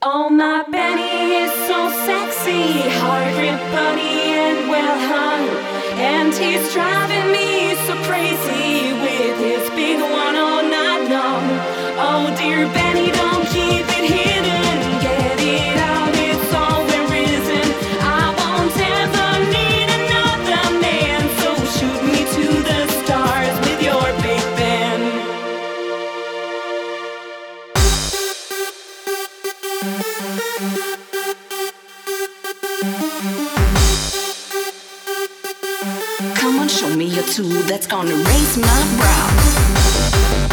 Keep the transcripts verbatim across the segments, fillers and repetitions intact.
Oh, my Benny is so sexy, hard-ripped body and well hung, and he's driving me so crazy with his big one all night long. Oh, dear Benny, don't keep it hidden, get it out, it's all there isn't. I won't ever need another man, so shoot me to the stars with your big band. Come on, show me your tool that's gonna raise my brow.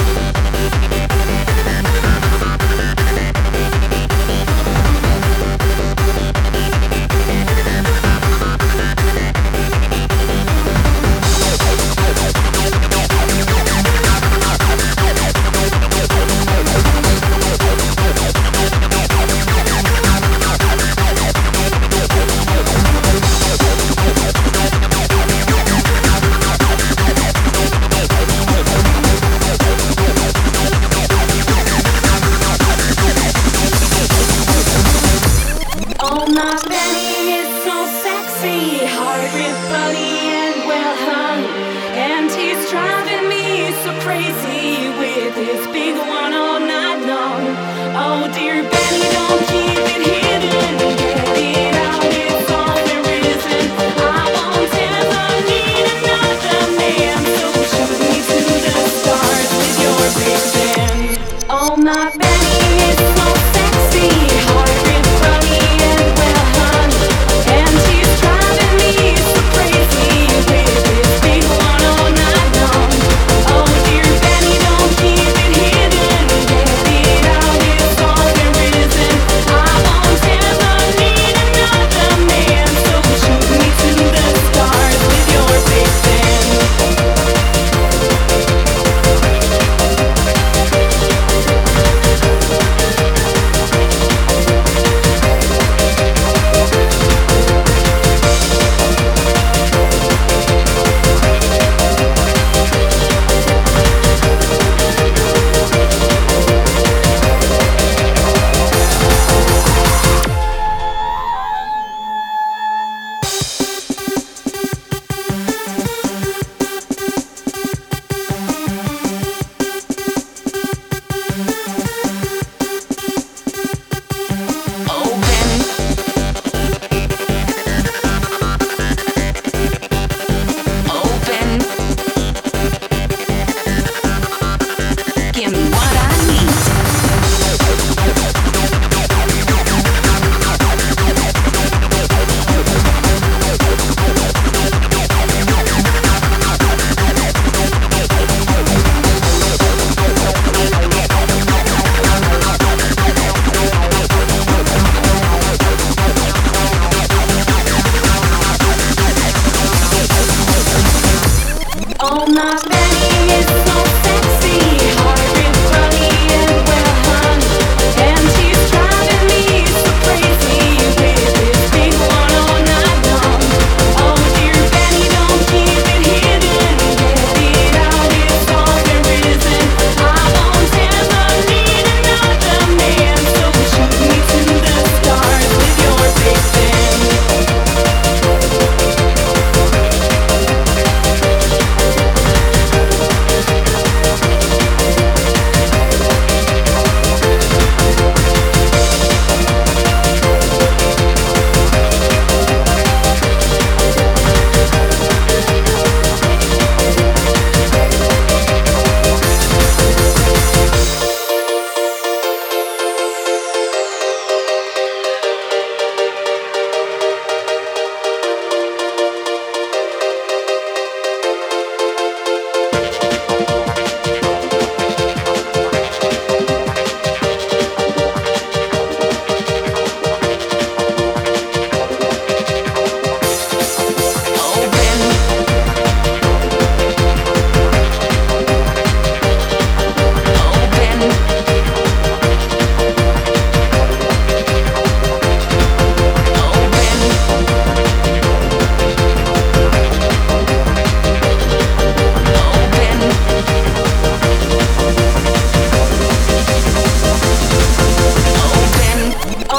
Oh, my Benny is so sexy, hard-ripped body and well hung, and he's driving me so crazy with his big one all night long. Oh, dear Benny, don't keep it hidden, get it out, it's all there isn't. I won't ever need another man, so shoot me to the stars with your big band. Oh, my Benny is so sexy, hard-ripped body and well hung, and he's driving me so crazy with his big one all night long. Oh, dear Benny, don't keep it hidden, get it out, it's all there isn't.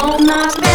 all my